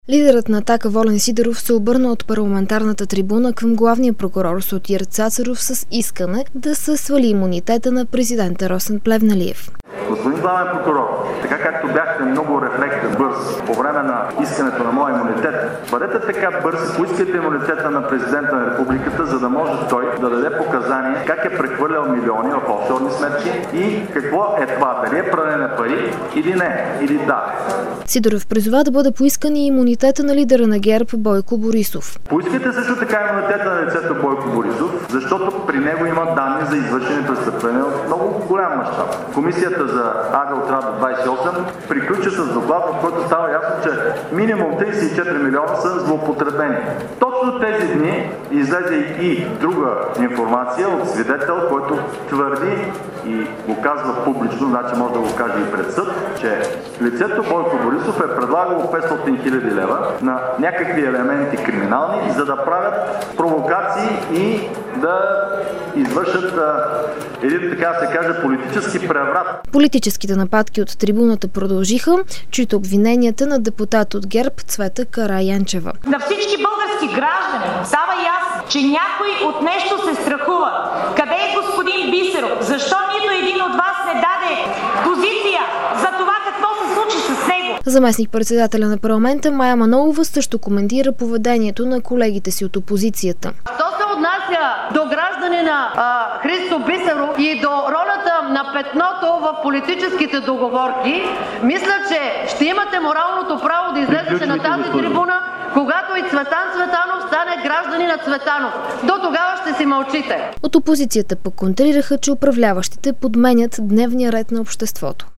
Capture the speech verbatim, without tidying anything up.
Лидерът на „Атака“ Волен Сидеров се обърна от парламентарната трибуна към главния прокурор Сотир Цацаров с искане да се свали имунитета на президента Росен Плевнелиев. Господин главен прокурор, така както бяхте много рефлектен, бърз по време на искането на моя имунитет, бъдете така бърз, поискайте имунитета на президента на републиката, за да може той да даде показания как е прехвърлял милиони в офшорни сметки и какво е това, дали е пране на пари или не, или да. Сидеров призова да бъде поискан и имунитета на лидера на ГЕРБ Бойко Борисов. Поискайте също така имунитета на лицето Бойко Борисов, защото при него има данни за извършени престъпления от много голям мащаб. Комисията за Ага от Радо двадесет и осем приключи с доклад, в който става ясно, че минимум тридесет и четири милиона са злоупотребени. Точно тези дни излезе и друга информация от свидетел, който твърди и го казва публично, значи може да го каже и пред съд, че лицето Бойко Борисов е предлагало петстотин хиляди лева на някакви елементи криминални, за да правят провокации и да извършат а, един, така се каже, политически преврат. Политическите нападки от трибуната продължиха, чието обвиненията на депутат от ГЕРБ Цвета Караянчева. На всички български граждани става ясно, че някой от нещо се страхува. Къде е господин Бисеров? Защо нито един от вас не даде позиция за това какво се случи с него? Заместник-председателя на парламента Мая Манолова също коментира поведението на колегите си от опозицията. Що се отнася до гражданина а, Христо Бисеров и до ролята на петното в политическите договорки, мисля, че ще имате моралното право да излезете на тази трибуна, когато и Цветан Цветанов стане гражданин на Цветанов. До тогава ще си мълчите. От опозицията пък контрираха, че управляващите подменят дневния ред на обществото.